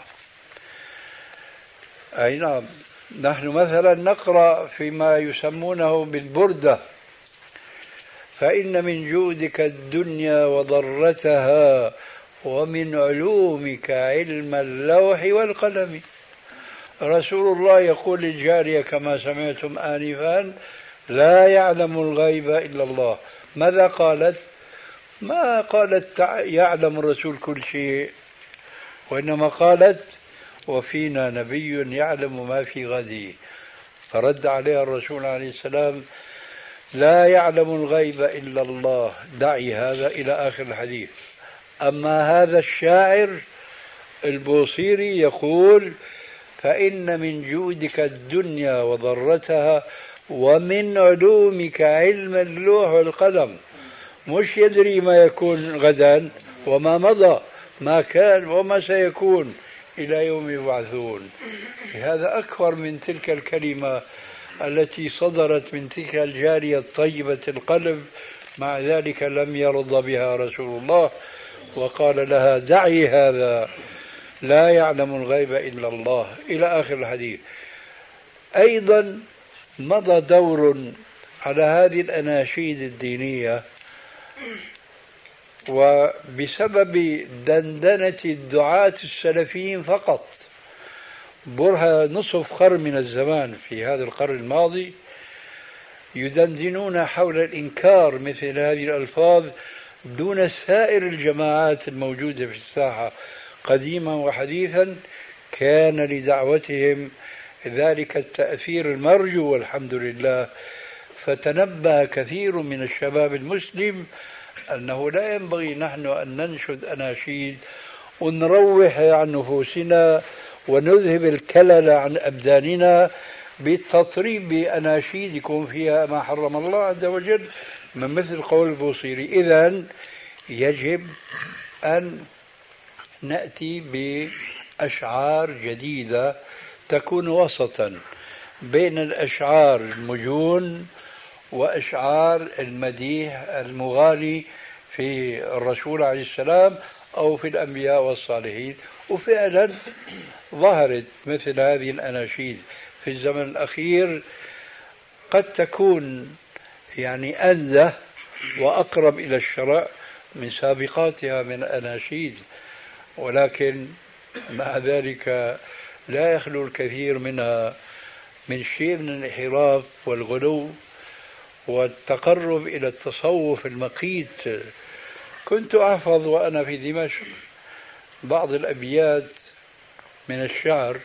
أي نعم، نحن مثلا نقرأ فيما يسمونه بالبردة: فإن من جودك الدنيا وضرتها ومن علومك علم اللوح والقلم. رسول الله يقول للجارية كما سمعتم آنفا: لا يعلم الغيب إلا الله. ماذا قالت؟ ما قالت يعلم الرسول كل شيء، وإنما قالت: وفينا نبي يعلم ما في غد. فرد عليها الرسول عليه السلام: لا يعلم الغيب إلا الله، دعي هذا، إلى آخر الحديث. أما هذا الشاعر البوصيري يقول: فإن من جودك الدنيا وضرتها ومن علومك علم اللوح والقلم. مش يدري ما يكون غدا وما مضى، ما كان وما سيكون إلى يوم يبعثون. هذا أكبر من تلك الكلمة التي صدرت من تلك الجارية الطيبة القلب، مع ذلك لم يرضى بها رسول الله وقال لها: دعي هذا، لا يعلم الغيب إلا الله، إلى آخر الحديث. أيضا مضى دور على هذه الأناشيد الدينية، وبسبب دندنة الدعاة السلفيين فقط برها نصف قرن من الزمان في هذا القرن الماضي يدندنون حول الإنكار مثل هذه الألفاظ دون سائر الجماعات الموجودة في الساحة قديما وحديثا. كان لدعوتهم ذلك التأثير المرجو والحمد لله، فتنبه كثير من الشباب المسلم أنه لا ينبغي نحن أن ننشد أناشيد ونروح عن نفوسنا ونذهب الكلل عن أبداننا بالتطريب بأناشيد يكون فيها ما حرم الله عز وجل، من مثل قول البوصيري. إذن يجب أن نأتي بأشعار جديدة تكون وسطا بين الأشعار المجون وأشعار المديح المغالي في الرسول عليه السلام أو في الأنبياء والصالحين. وفعلا ظهرت مثل هذه الأناشيد في الزمن الأخير، قد تكون يعني أنزه وأقرب إلى الشرع من سابقاتها من أناشيد، ولكن مع ذلك لا يخلو الكثير منها من شيء من الانحراف والغلو والتقرب إلى التصوف المقيت كنت أحفظ وأنا في دمشق بعض الأبيات من الشعر.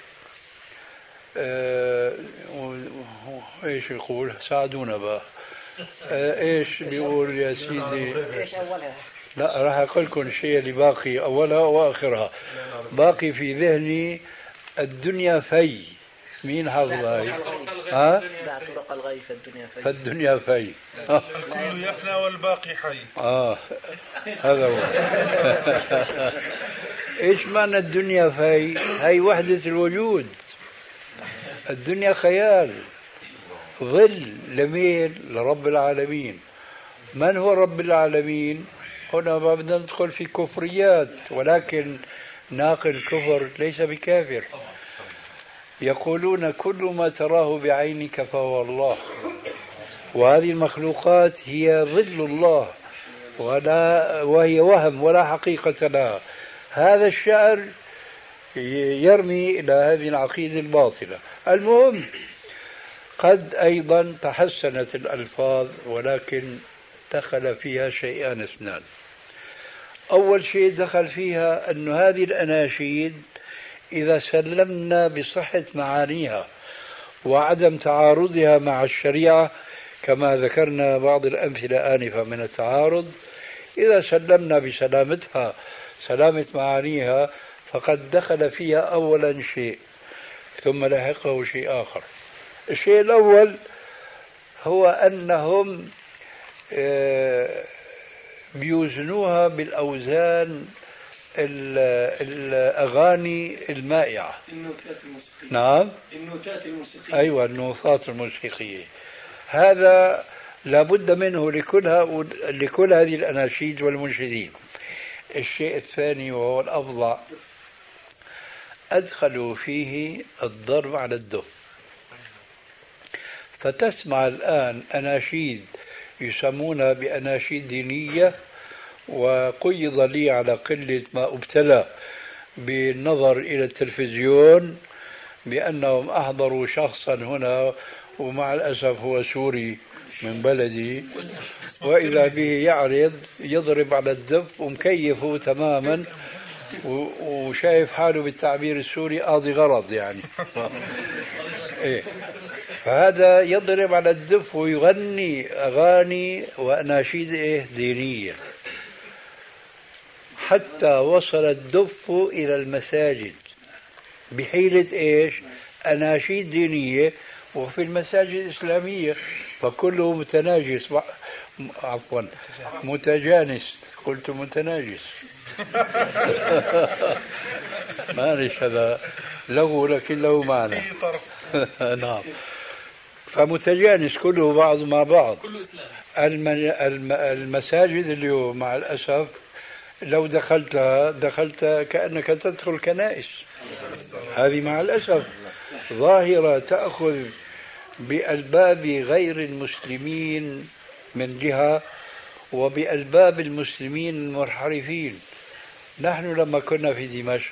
آه ايش يقول؟ ساعدونا بقى. آه ايش بيقول يا سيدي؟ ايش اولها؟ لا راح اقول لكم شيء اللي باقي اولها واخرها. باقي في ذهني الدنيا في. مين حافظها هي؟ ها؟ لا طرق الغي في الدنيا في فالدنيا في. الكل يفنى والباقي حي. اه هذا هو. ايش معنى الدنيا في؟ هي وحدة الوجود. الدنيا خيال، ظل لمين؟ لرب العالمين. من هو رب العالمين؟ هنا ما بدنا ندخل في كفريات، ولكن ناقل كفر ليس بكافر. يقولون كل ما تراه بعينك فهو الله، وهذه المخلوقات هي ظل الله ولا وهي وهم ولا حقيقة لها. هذا الشعر يرمي إلى هذه العقيدة الباطلة. المهم قد أيضا تحسنت الألفاظ، ولكن دخل فيها شيئان اثنان. أول شيء دخل فيها أن هذه الأناشيد إذا سلمنا بصحة معانيها وعدم تعارضها مع الشريعة، كما ذكرنا بعض الأمثلة آنفة من التعارض، إذا سلمنا بسلامتها سلامة معانيها فقد دخل فيها أولا شيء ثم لحقه شيء آخر. الشيء الأول هو أنهم بيوزنوها بالأوزان الأغاني المائعة. النوتات الموسيقية. نعم النوتات الموسيقية. أيوة النوتات الموسيقية. هذا لابد منه لكل, لكل هذه الأناشيد والمنشدين. الشيء الثاني وهو الأفظع، أدخلوا فيه الضرب على الدف. فتسمع الآن أناشيد يسمونها بأناشيد دينية، وقيض لي على قلة ما ابتلى بالنظر إلى التلفزيون بأنهم أحضروا شخصا هنا ومع الأسف هو سوري من بلدي، وإذا به يعرض يضرب على الدف ومكيفه تماما وشايف حاله بالتعبير السوري قاضي غرض يعني. إيه. فهذا يضرب على الدف ويغني أغاني وأناشيد إيه دينية، حتى وصل الدف إلى المساجد بحيلة إيش؟ أناشيد دينية وفي المساجد الإسلامية، فكله متناجس، عفوا متجانس، قلت متناجس. معلش هذا لغو لكن له معنى. نعم. فمتجانس كله بعض مع بعض. المساجد اليوم مع الأسف لو دخلتها دخلت كأنك تدخل كنائس. هذه مع الأسف ظاهرة تأخذ بألباب غير المسلمين من جهة، وبألباب المسلمين المنحرفين. نحن لما كنا في دمشق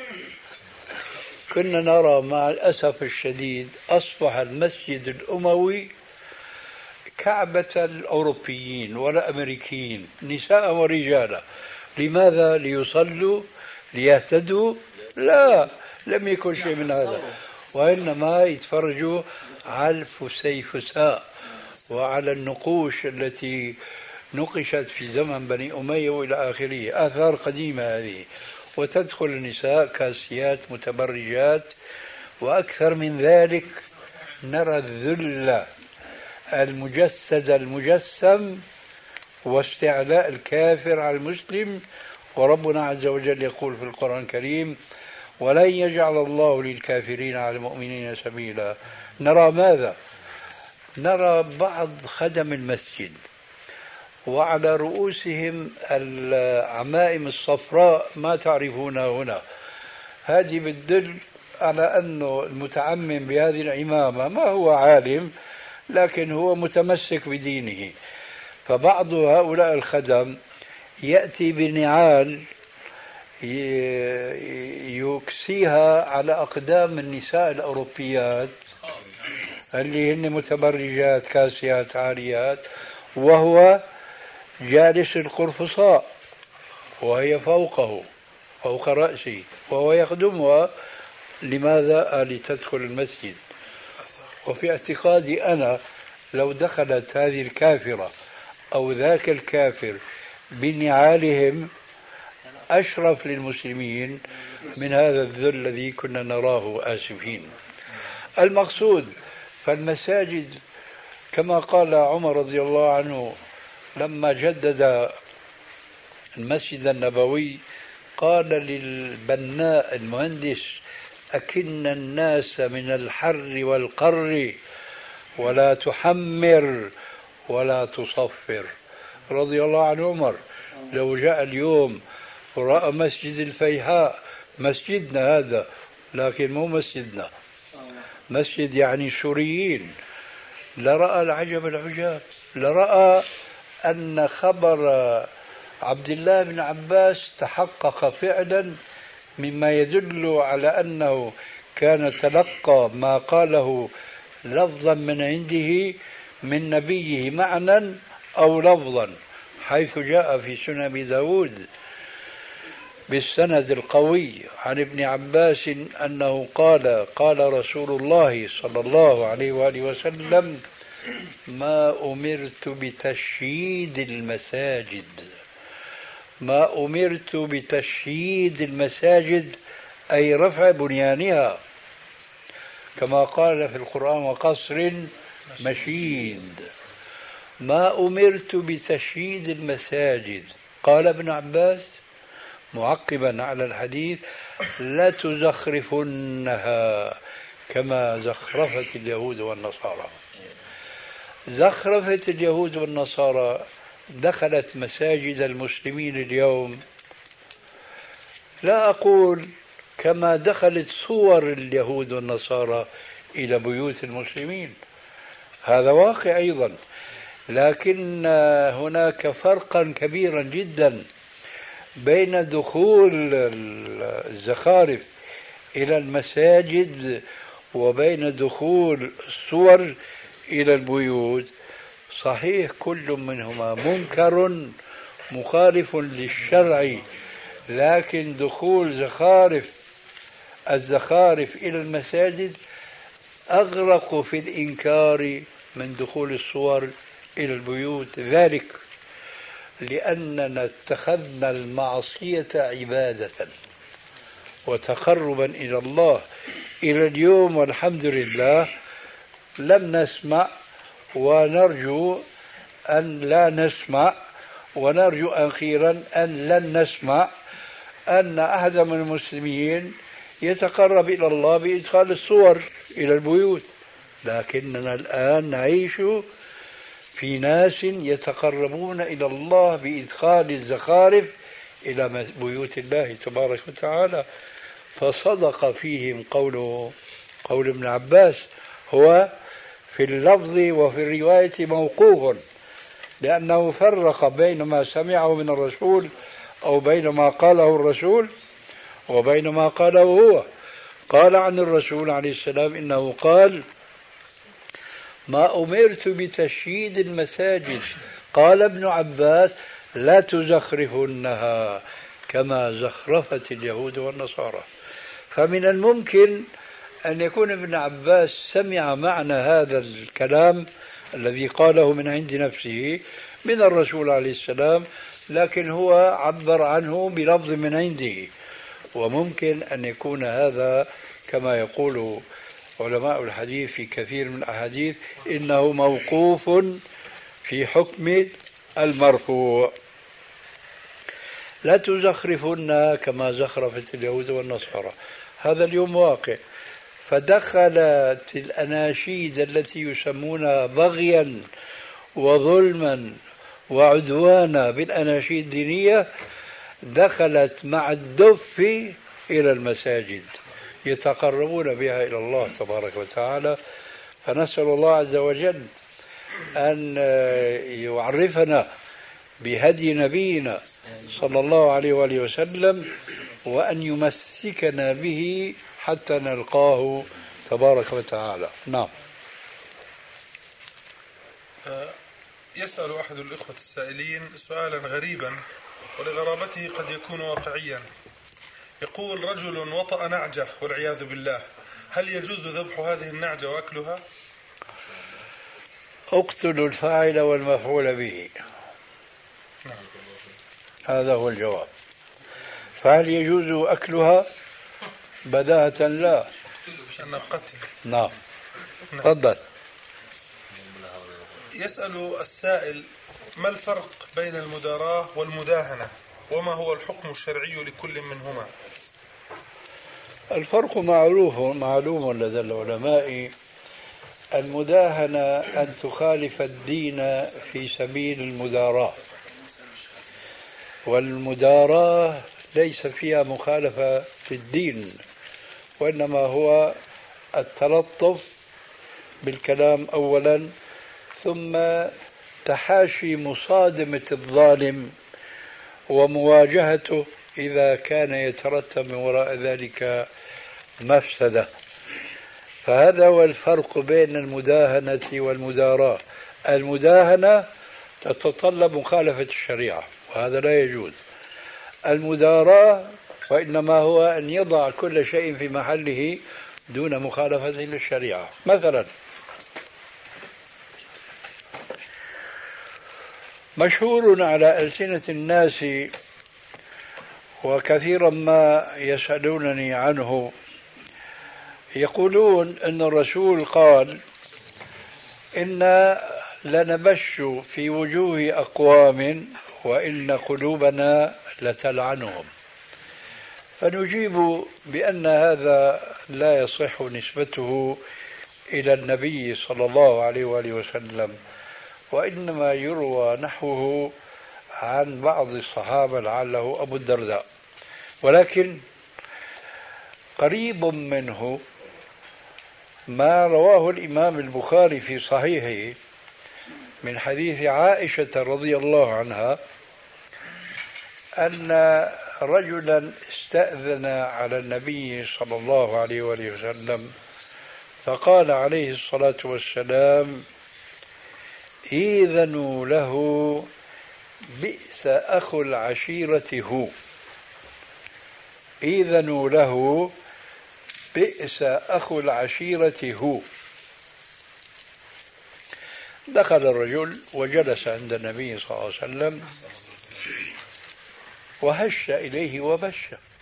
كنا نرى مع الأسف الشديد أصبح المسجد الأموي كعبة الأوروبيين والأمريكيين نساء ورجالا. لماذا؟ ليصلوا ليهتدوا؟ لا، لم يكن شيء من هذا، وإنما يتفرجوا على الفسيفساء وعلى النقوش التي نقشت في زمن بني أمية وإلى آخره، آثار قديمة هذه. وتدخل النساء كاسيات متبرجات، وأكثر من ذلك نرى الذل المجسد المجسم واستعلاء الكافر على المسلم. وربنا عز وجل يقول في القرآن الكريم: ولن يجعل الله للكافرين على المؤمنين سبيلا. نرى ماذا؟ نرى بعض خدم المسجد وعلى رؤوسهم العمائم الصفراء ما تعرفونها هنا. هذه بتدل على أنه المتعمم بهذه العمامة ما هو عالم، لكن هو متمسك بدينه. فبعض هؤلاء الخدم يأتي بنعال يكسيها على أقدام النساء الأوروبيات اللي هن متبرجات كاسيات عاريات، وهو جالس القرفصاء وهي فوقه فوق رأسه وهو يخدمها، لماذا؟ لتدخل المسجد. وفي اعتقادي أنا لو دخلت هذه الكافرة أو ذاك الكافر بنعالهم أشرف للمسلمين من هذا الذل الذي كنا نراه آسفين. المقصود فالمساجد كما قال عمر رضي الله عنه لما جدد المسجد النبوي قال للبناء المهندس: أكن الناس من الحر والقر ولا تحمر ولا تصفر. رضي الله عن عمر. لو جاء اليوم ورأى مسجد الفيحاء، مسجدنا هذا لكن مو مسجدنا، مسجد يعني سوريين، لرأى العجب العجاب، لرأى أن خبر عبد الله بن عباس تحقق فعلا، مما يدل على أنه كان تلقى ما قاله لفظا من عنده من نبيه معنى أو لفظا، حيث جاء في سنن أبي داود بالسند القوي عن ابن عباس أنه قال: قال رسول الله صلى الله عليه وآله وسلم: ما أمرت بتشييد المساجد، ما أمرت بتشييد المساجد أي رفع بنيانها، كما قال في القرآن: وقصر مشيد. ما أمرت بتشييد المساجد. قال ابن عباس معقبا على الحديث: لا تزخرفنها كما زخرفت اليهود والنصارى. زخرفت اليهود والنصارى دخلت مساجد المسلمين اليوم، لا أقول كما دخلت صور اليهود والنصارى إلى بيوت المسلمين، هذا واقع أيضا، لكن هناك فرقا كبيرا جدا بين دخول الزخارف إلى المساجد وبين دخول الصور إلى البيوت. صحيح كل منهما منكر مخالف للشرع، لكن دخول زخارف الزخارف إلى المساجد أغرق في الإنكار من دخول الصور إلى البيوت، ذلك لأننا اتخذنا المعصية عبادة وتقربا إلى الله. إلى اليوم والحمد لله لم نسمع، ونرجو أن لا نسمع، ونرجو أخيرا أن لن نسمع أن أحد من المسلمين يتقرب إلى الله بإدخال الصور إلى البيوت، لكننا الآن نعيش في ناس يتقربون إلى الله بإدخال الزخارف إلى بيوت الله تبارك وتعالى. فصدق فيهم قوله قول ابن عباس، هو في اللفظ وفي الرواية موقوف، لأنه فرق بين ما سمعه من الرسول أو بين ما قاله الرسول وبين ما قاله هو. قال عن الرسول عليه السلام إنه قال: ما أمرت بتشييد المساجد. قال ابن عباس: لا تزخرفنها كما زخرفت اليهود والنصارى. فمن الممكن أن يكون ابن عباس سمع معنى هذا الكلام الذي قاله من عند نفسه من الرسول عليه السلام، لكن هو عبر عنه بلفظ من عنده، وممكن أن يكون هذا كما يقول علماء الحديث في كثير من الأحاديث إنه موقوف في حكم المرفوع. لا تزخرفن كما زخرفت اليهود والنصارى، هذا اليوم واقع. فدخلت الأناشيد التي يسمونها بغيا وظلما وعدوانا بالأناشيد الدينية، دخلت مع الدف إلى المساجد يتقربون بها إلى الله تبارك وتعالى. فنسأل الله عز وجل أن يعرفنا بهدي نبينا صلى الله عليه وآله وسلم، وأن يمسكنا به حتى نلقاه تبارك وتعالى. نعم. يسأل أحد الإخوة السائلين سؤالا غريبا ولغرابته قد يكون واقعيا. يقول رجل وطأ نعجة والعياذ بالله، هل يجوز ذبح هذه النعجة وأكلها؟ اقتلوا الفاعل والمفعول به. هذا هو الجواب. فهل يجوز أكلها؟ بداهة لا. أن قتل. نعم. تفضل. يسأل السائل: ما الفرق بين المداراة والمداهنة، وما هو الحكم الشرعي لكل منهما؟ الفرق معروف معلوم لدى العلماء. المداهنة أن تخالف الدين في سبيل المداراة، والمداراة ليس فيها مخالفة في الدين، وإنما هو التلطف بالكلام أولا، ثم تحاشي مصادمة الظالم ومواجهته إذا كان يترتب من وراء ذلك مفسدة. فهذا هو الفرق بين المداهنة والمداراة. المداهنة تتطلب مخالفة الشريعة وهذا لا يجوز. المداراة وإنما هو أن يضع كل شيء في محله دون مخالفة للشريعة. مثلا مشهور على ألسنة الناس وكثيرا ما يسألونني عنه، يقولون أن الرسول قال: إنا لنبش في وجوه أقوام وإن قلوبنا لتلعنهم. فنجيب بأن هذا لا يصح نسبته إلى النبي صلى الله عليه وآله وسلم، وإنما يروى نحوه عن بعض الصحابة لعله أبو الدرداء. ولكن قريب منه ما رواه الإمام البخاري في صحيحه من حديث عائشة رضي الله عنها أن رجلا استأذن على النبي صلى الله عليه وآله وسلم فقال عليه الصلاة والسلام: إذنوا له بئس أخو العشيرة هو. إذنوا له بئس أخو العشيرة هو. دخل الرجل وجلس عند النبي صلى الله عليه وسلم وهش إليه وبش،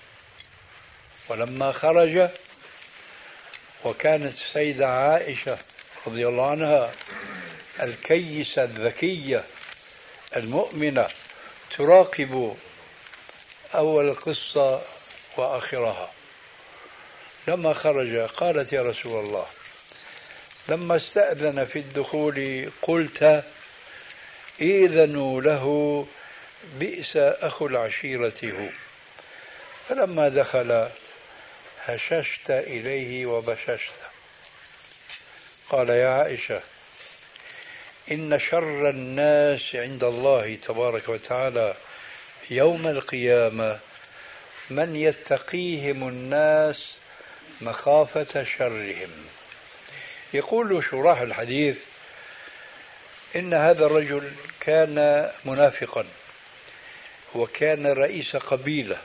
ولما خرج وكانت السيدة عائشة رضي الله عنها الكيسة الذكية المؤمنة تراقب أول القصة وآخرها، لما خرج قالت: يا رسول الله، لما استأذن في الدخول قلت: إذنوا له بئس أخو العشيرة هو. فلما دخل هششت إليه وبششت. قال: يا عائشة، إن شر الناس عند الله تبارك وتعالى يوم القيامة من يتقيهم الناس مخافة شرهم. يقول شراح الحديث إن هذا الرجل كان منافقا وكان رئيس قبيلة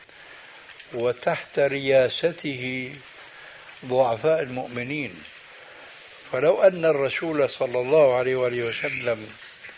وتحت رياسته ضعفاء المؤمنين، فلو أن الرسول صلى الله عليه وآله وسلم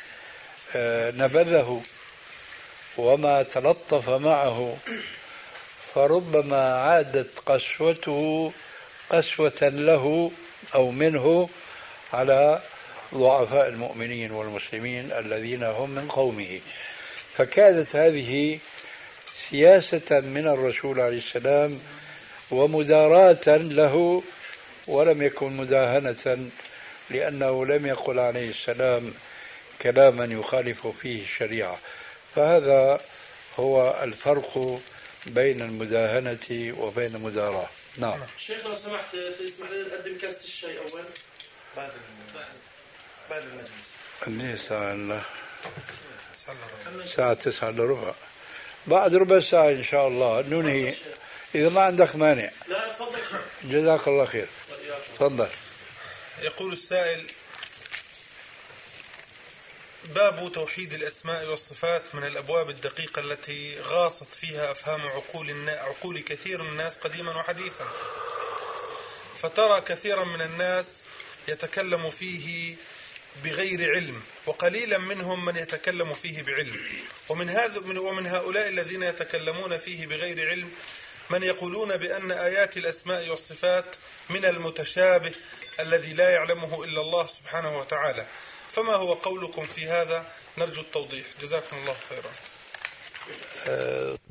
نبذه وما تلطف معه فربما عادت قسوته قسوة له أو منه على ضعفاء المؤمنين والمسلمين الذين هم من قومه. فكانت هذه سياسة من الرسول عليه السلام ومداراة له، ولم يكن مداهنة، لأنه لم يقل عليه السلام كلاما يخالف فيه الشريعة. فهذا هو الفرق بين المداهنة وبين المداراة. نعم. شيخ لو سمحت تسمح لي نقدم كاسة الشاي أول بعد بعد المجلس. ليه ساعة الساعة تسعة إلا ربع، بعد ربع ساعة إن شاء الله ننهي إذا ما عندك مانع. لا تفضل. جزاك الله خير. تفضل. يقول السائل: باب توحيد الأسماء والصفات من الأبواب الدقيقة التي غاصت فيها أفهام عقول عقول كثير من الناس قديما وحديثا، فترى كثيرا من الناس يتكلم فيه بغير علم، وقليلا منهم من يتكلم فيه بعلم. ومن هذا ومن هؤلاء الذين يتكلمون فيه بغير علم من يقولون بأن آيات الأسماء والصفات من المتشابه الذي لا يعلمه إلا الله سبحانه وتعالى. فما هو قولكم في هذا؟ نرجو التوضيح، جزاكم الله خيرا.